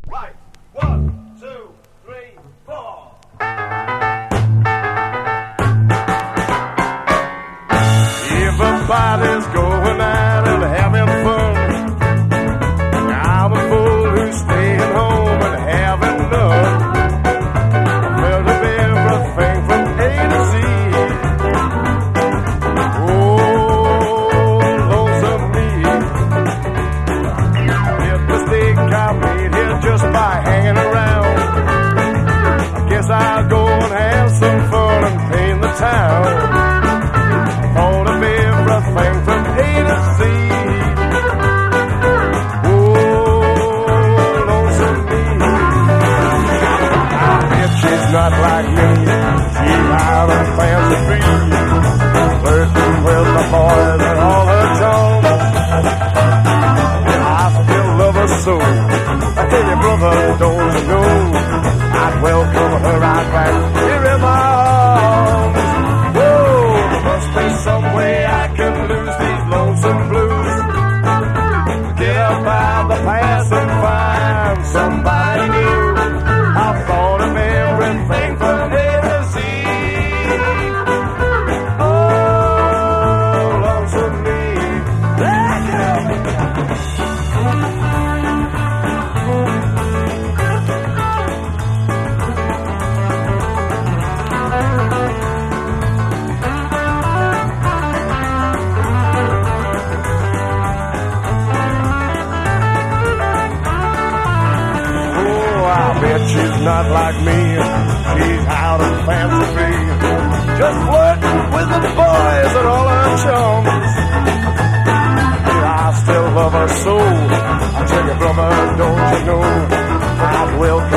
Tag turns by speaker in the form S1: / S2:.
S1: Right. 1, 2, 3, 4. Everybody's going out and having fun. I'm a fool who's staying home and having none. I've heard of everything from A to Z. Oh, lonesome me. If mistake I made here just by hanging around, I guess I'll go and have some fun and paint the town. Thought of everything from A to Z. Oh, lonesome me. I bet she's not like me. She's out and fancy free, flirting with the boys and all her charms. I still love her so. I tell you, brother, don't you know, I'd welcome her right back here in my arms. Must be some way I can lose these lonesome blues. Get up out the past and find somebody new. I've thought of everything from A to Z. Oh, lonesome me. She's not like me, she's out and fancy free, just flirting with the boys and all her chums. I still love her so. I tell you, brother, don't you know, I'd welcome